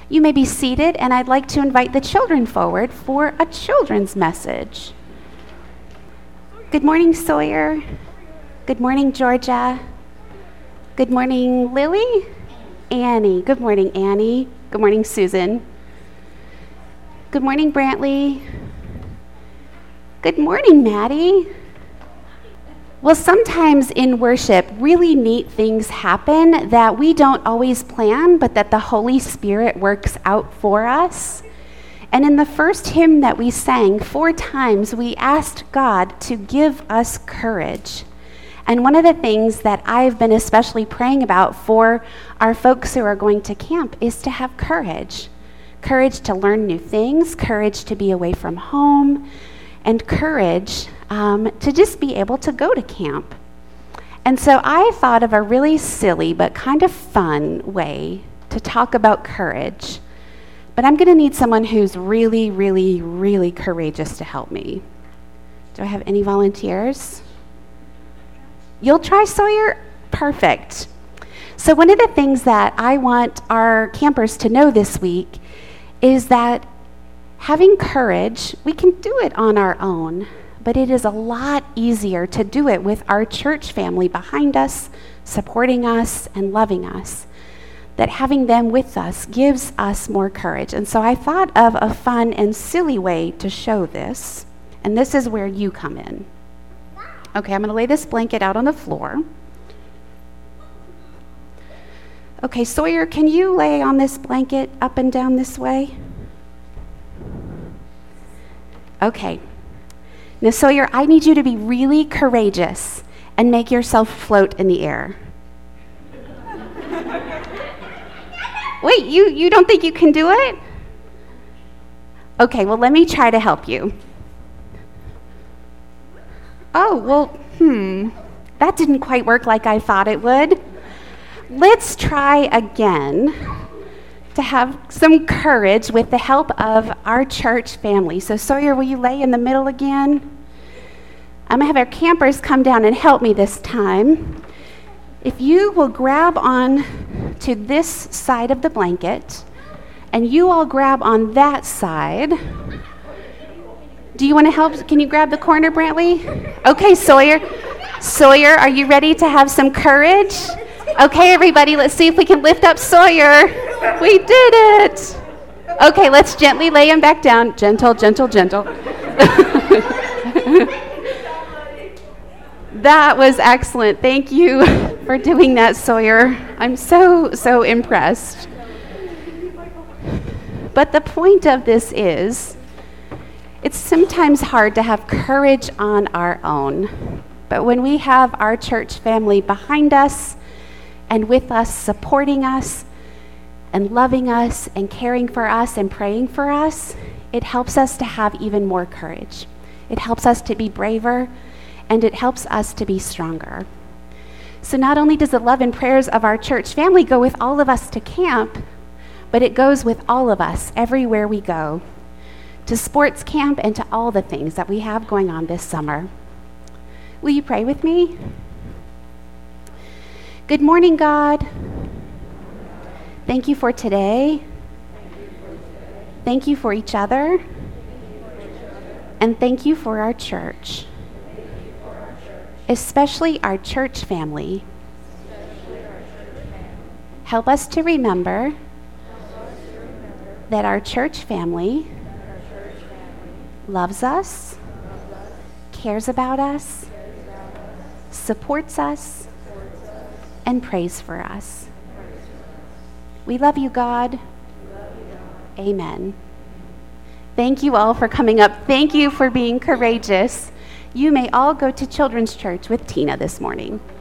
You may be seated, and I'd like to invite the children forward for a children's message. Good morning, Sawyer. Good morning, Georgia. Good morning, Lily. Annie. Good morning, Annie. Good morning, Susan. Good morning, Brantley. Good morning, Maddie. Well, sometimes in worship, really neat things happen that we don't always plan, but that the Holy Spirit works out for us. And in the first hymn that we sang, 4 times we asked God to give us courage. And one of the things that I've been especially praying about for our folks who are going to camp is to have courage. Courage to learn new things, courage to be away from home, and courage to just be able to go to camp. And so I thought of a really silly but kind of fun way to talk about courage. But I'm going to need someone who's really, really, really courageous to help me. Do I have any volunteers? You'll try, Sawyer? Perfect. So one of the things that I want our campers to know this week is that having courage, we can do it on our own, but it is a lot easier to do it with our church family behind us, supporting us and loving us. That having them with us gives us more courage. And so I thought of a fun and silly way to show this, and this is where you come in. Okay, I'm going to lay this blanket out on the floor. Okay, Sawyer, can you lay on this blanket up and down this way? Okay. Now, Sawyer, I need you to be really courageous and make yourself float in the air. Wait, you don't think you can do it? Okay, well, let me try to help you. Oh, well, that didn't quite work like I thought it would. Let's try again to have some courage with the help of our church family. So Sawyer, will you lay in the middle again? I'm going to have our campers come down and help me this time. If you will grab on to this side of the blanket, and you all grab on that side. Do you want to help? Can you grab the corner, Brantley? Okay, Sawyer. Sawyer, are you ready to have some courage? Okay, everybody, let's see if we can lift up Sawyer. We did it. Okay, let's gently lay him back down. Gentle, gentle, gentle. That was excellent. Thank you for doing that, Sawyer. I'm so impressed. But the point of this is, it's sometimes hard to have courage on our own. But when we have our church family behind us and with us, supporting us and loving us and caring for us and praying for us, it helps us to have even more courage. It helps us to be braver, and it helps us to be stronger. So not only does the love and prayers of our church family go with all of us to camp, but it goes with all of us everywhere we go, to sports camp and to all the things that we have going on this summer. Will you pray with me? Good morning, God. Thank you for today. Thank you for each other. And thank you for our church. Especially our church family. Help us to remember that our church family loves us, cares about us, supports us, and prays for us. We love you, God. Amen. Thank you all for coming up. Thank you for being courageous. You may all go to Children's Church with Tina this morning.